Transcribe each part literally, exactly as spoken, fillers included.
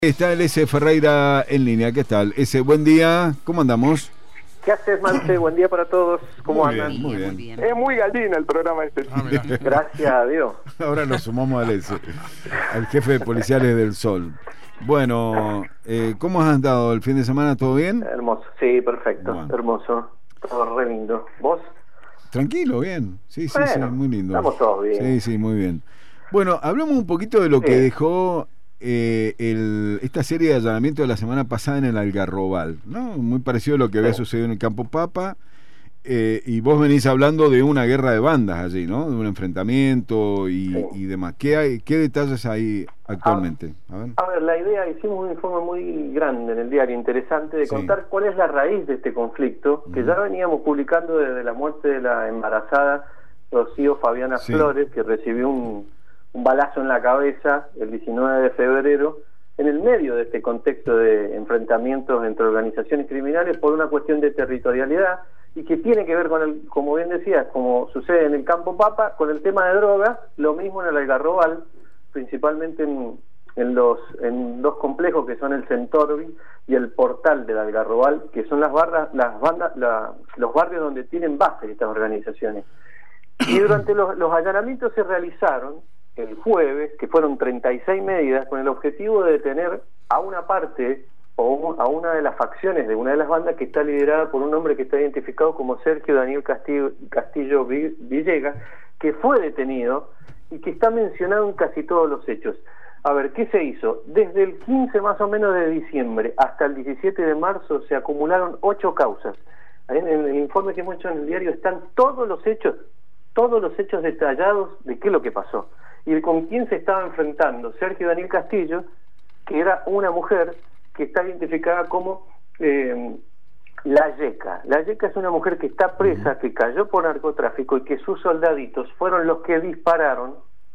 Está el S. Ferreira en línea. ¿Qué tal? S. Buen día. ¿Cómo andamos? ¿Qué haces, Manche? Buen día para todos. ¿Cómo muy andan? Bien, muy bien. bien. Es muy gallina el programa este. Ah, Gracias a Dios. Ahora nos sumamos al S. Al jefe de policiales del Sol. Bueno, eh, ¿cómo has andado el fin de semana? ¿Todo bien? Hermoso. Sí, perfecto. Bueno. Hermoso. Todo re lindo. ¿Vos? Tranquilo, bien. Sí, sí, Bueno, sí, muy lindo. estamos todos bien. Sí, sí, muy bien. Bueno, hablamos un poquito de lo Sí. que dejó eh, el, esta serie de allanamientos de la semana pasada en el Algarrobal, ¿no? Muy parecido a lo que había Sí. sucedido en el Campo Papa. Eh, y vos venís hablando de una guerra de bandas allí, ¿no? De un enfrentamiento y, Sí. y demás. ¿Qué hay, qué detalles hay actualmente? A ver. A ver, la idea, hicimos un informe muy grande en el diario, interesante, de Sí. contar cuál es la raíz de este conflicto, que Ujú. ya veníamos publicando desde la muerte de la embarazada Rocío Fabiana Sí. Flores, que recibió un, un balazo en la cabeza el diecinueve de febrero, en el medio de este contexto de enfrentamientos entre organizaciones criminales por una cuestión de territorialidad, y que tiene que ver con el, como bien decías, como sucede en el Campo Papa, con el tema de drogas, lo mismo en el Algarrobal, principalmente en, en los en dos complejos que son el Centorbi y el Portal del Algarrobal, que son las barras, las bandas, la, los barrios donde tienen base estas organizaciones. Y durante los, los allanamientos se realizaron el jueves, que fueron treinta y seis medidas, con el objetivo de detener a una parte o a una de las facciones de una de las bandas que está liderada por un hombre que está identificado como Sergio Daniel Castillo, Castillo Villegas, que fue detenido y que está mencionado en casi todos los hechos. A ver, ¿qué se hizo? Desde el quince más o menos de diciembre hasta el diecisiete de marzo se acumularon ocho causas. Ahí en el informe que hemos hecho en el diario están todos los hechos, todos los hechos detallados de qué es lo que pasó y con quién se estaba enfrentando Sergio Daniel Castillo, que era una mujer que está identificada como eh, La Yeca. La Yeca es una mujer que está presa, que cayó por narcotráfico y que sus soldaditos fueron los que dispararon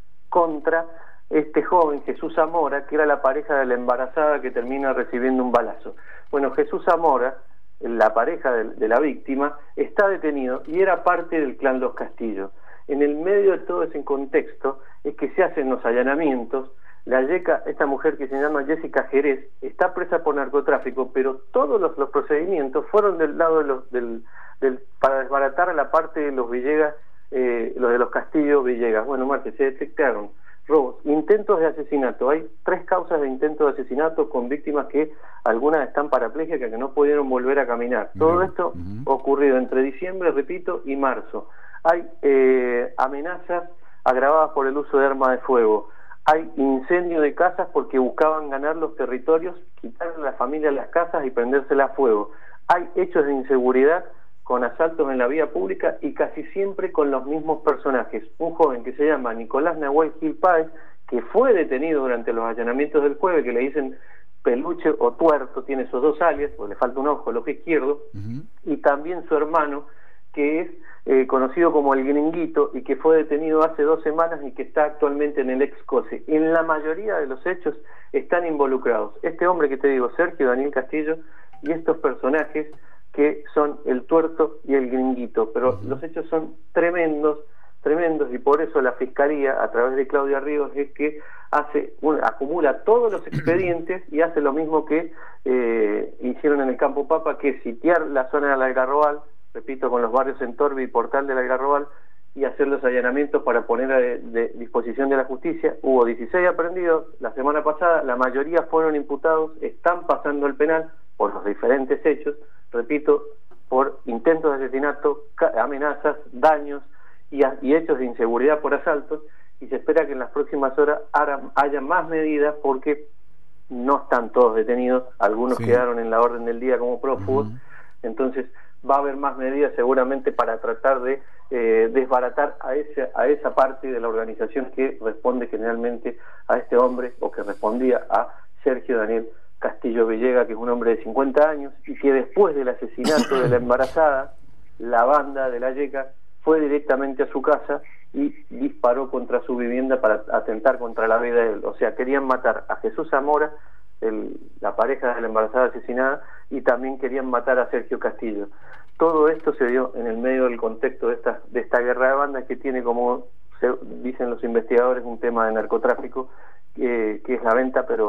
contra este joven Jesús Zamora, que era la pareja de la embarazada que termina recibiendo un balazo. Bueno, Jesús Zamora, la pareja de, de la víctima, está detenido y era parte del clan Los Castillos. En el medio de todo ese contexto es que se hacen los allanamientos. La Yeca, esta mujer que se llama Jessica Jerez, está presa por narcotráfico, pero todos los, los procedimientos fueron del lado de los, del, del, para desbaratar a la parte de los Villegas, eh, los de los Castillos Villegas. Bueno, Marce, se detectaron robos, intentos de asesinato. Hay tres causas de intentos de asesinato con víctimas que algunas están parapléjicas, que no pudieron volver a caminar. Mirá. Todo esto Uh-huh. ocurrido entre diciembre, repito, y marzo. Hay eh, amenazas agravadas por el uso de armas de fuego. Hay incendio de casas porque buscaban ganar los territorios, quitarle a la familia las casas y prendérselas a fuego. Hay hechos de inseguridad con asaltos en la vía pública y casi siempre con los mismos personajes. Un joven que se llama Nicolás Nahuel Gil Páez, que fue detenido durante los allanamientos del jueves, que le dicen Peluche o Tuerto, tiene esos dos alias, porque le falta un ojo, el ojo izquierdo, Uh-huh. y también su hermano, que es eh, conocido como el Gringuito y que fue detenido hace dos semanas y que está actualmente en el ex-COSE. En la mayoría de los hechos están involucrados este hombre que te digo, Sergio Daniel Castillo, y estos personajes que son el Tuerto y el Gringuito, pero Uh-huh. los hechos son tremendos, tremendos, y por eso la Fiscalía, a través de Claudia Ríos, es que hace un, acumula todos los expedientes y hace lo mismo que eh, hicieron en el Campo Papa, que es sitiar la zona del Algarrobal, repito, con los barrios Centorbi y Portal del Algarrobal, y hacer los allanamientos para poner a de, de disposición de la justicia. Hubo dieciséis aprendidos la semana pasada, la mayoría fueron imputados, están pasando el penal por los diferentes hechos, repito, por intentos de asesinato, amenazas, daños y, a, y hechos de inseguridad por asaltos, y se espera que en las próximas horas haya más medidas porque no están todos detenidos, algunos Sí. quedaron en la orden del día como prófugos. Uh-huh. Entonces va a haber más medidas seguramente para tratar de eh, desbaratar a ese, a esa parte de la organización que responde generalmente a este hombre, o que respondía a Sergio Daniel Castillo Villegas, que es un hombre de cincuenta años y que después del asesinato de la embarazada, la banda de La Yeca fue directamente a su casa y disparó contra su vivienda para atentar contra la vida de él. O sea, querían matar a Jesús Zamora, el, la pareja de la embarazada asesinada, y también querían matar a Sergio Castillo. Todo esto se dio en el medio del contexto de esta, de esta guerra de bandas que tiene, como se, dicen los investigadores, un tema de narcotráfico, eh, que es la venta, pero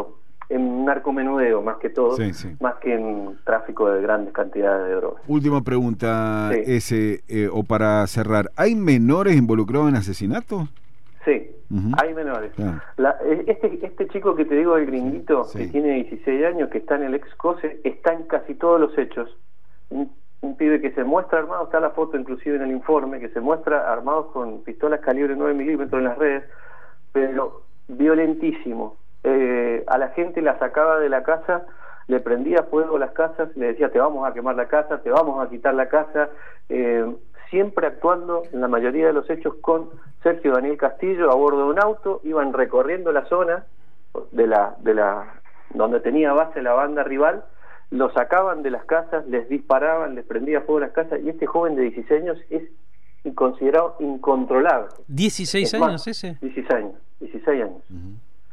en narcomenudeo más que todo, sí, sí. más que en tráfico de grandes cantidades de drogas. Última pregunta, sí. ese eh, o para cerrar, ¿hay menores involucrados en asesinatos? Sí, uh-huh. hay menores. Claro. La, este, este chico que te digo, el gringuito, sí. que tiene dieciséis años, que está en el ex COSE, está en casi todos los hechos. Un, un pibe que se muestra armado, está la foto inclusive en el informe, que se muestra armados con pistolas calibre nueve milímetros en las redes, pero violentísimo. Eh, a la gente la sacaba de la casa, le prendía fuego a las casas, le decía te vamos a quemar la casa, te vamos a quitar la casa, eh, siempre actuando en la mayoría de los hechos con Sergio Daniel Castillo a bordo de un auto, iban recorriendo la zona de la, de la donde tenía base la banda rival, lo sacaban de las casas, les disparaban, les prendía fuego a las casas, y este joven de dieciséis años es considerado incontrolable. ¿dieciséis es años más, ese? dieciséis años, dieciséis años. Uh-huh.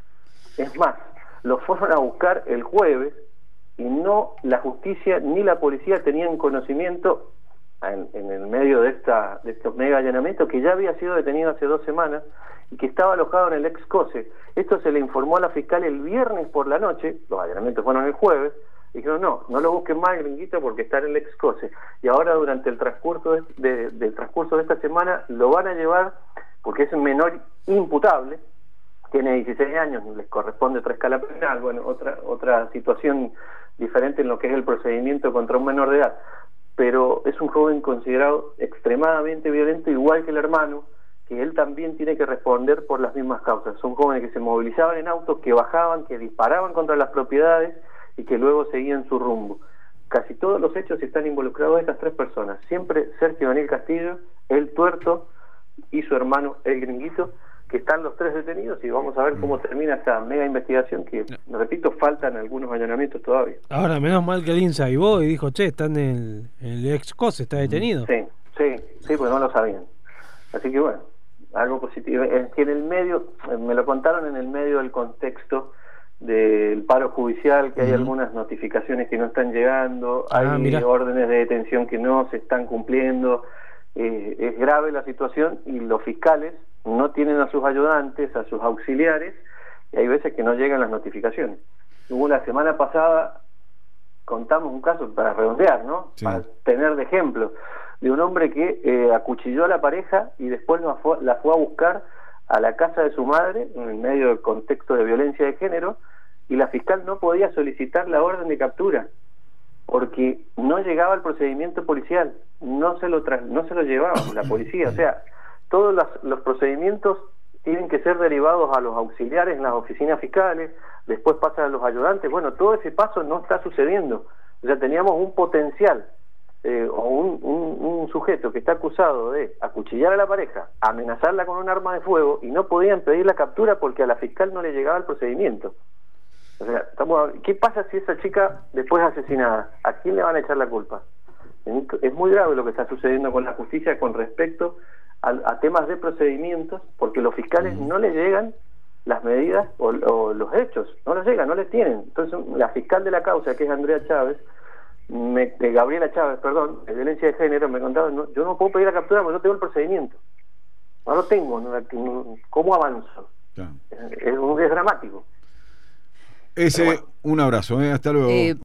Es más, lo fueron a buscar el jueves y no la justicia ni la policía tenían conocimiento en, en el medio de esta de estos mega allanamientos, que ya había sido detenido hace dos semanas y que estaba alojado en el ex COSE. Esto se le informó a la fiscal el viernes por la noche, los allanamientos fueron el jueves, y dijeron no, no lo busquen más, gringuito, porque está en el ex COSE. Y ahora durante el transcurso de, de, del transcurso de esta semana lo van a llevar, porque es un menor imputable, tiene dieciséis años, les corresponde otra escala penal, bueno, otra otra situación diferente en lo que es el procedimiento contra un menor de edad, pero es un joven considerado extremadamente violento, igual que el hermano, que él también tiene que responder por las mismas causas. Son jóvenes que se movilizaban en autos, que bajaban, que disparaban contra las propiedades y que luego seguían su rumbo. Casi todos los hechos están involucrados estas tres personas, siempre Sergio Daniel Castillo, el tuerto y su hermano el gringuito, que están los tres detenidos, y vamos a ver cómo termina esta mega investigación que, repito, faltan algunos allanamientos todavía. Ahora, menos mal que el INSA y vos y dijo, che, está en el, en el ex COSE, está detenido. Sí, sí, sí, pues no lo sabían. Así que bueno, algo positivo. Es que en el medio, me lo contaron en el medio del contexto del paro judicial, que hay uh-huh. algunas notificaciones que no están llegando, ah, hay mira. órdenes de detención que no se están cumpliendo, eh, es grave la situación y los fiscales no tienen a sus ayudantes, a sus auxiliares, y hay veces que no llegan las notificaciones. Hubo la semana pasada, contamos un caso para redondear, ¿no? Sí. Para tener de ejemplo, de un hombre que eh, acuchilló a la pareja y después la fue, la fue a buscar a la casa de su madre, en medio del contexto de violencia de género, y la fiscal no podía solicitar la orden de captura, porque no llegaba el procedimiento policial, no se lo, tra no se lo llevaba la policía, o sea, todos los, los procedimientos tienen que ser derivados a los auxiliares en las oficinas fiscales, después pasan a los ayudantes. Bueno, todo ese paso no está sucediendo. O sea, teníamos un potencial eh, o un, un, un sujeto que está acusado de acuchillar a la pareja, amenazarla con un arma de fuego, y no podían pedir la captura porque a la fiscal no le llegaba el procedimiento. O sea, estamos, ¿qué pasa si esa chica después es asesinada? ¿A quién le van a echar la culpa? Es muy grave lo que está sucediendo con la justicia con respecto a, a temas de procedimientos, porque los fiscales no les llegan las medidas o, o los hechos, no les llegan, no les tienen. Entonces la fiscal de la causa, que es Andrea Chávez, me, de Gabriela Chávez, perdón, de violencia de género, me contaba, no, yo no puedo pedir la captura porque no tengo el procedimiento, no lo tengo, no, no, ¿cómo avanzo? Ya. Es, es, es dramático. Ese, bueno. Un abrazo, ¿eh? Hasta luego. Eh,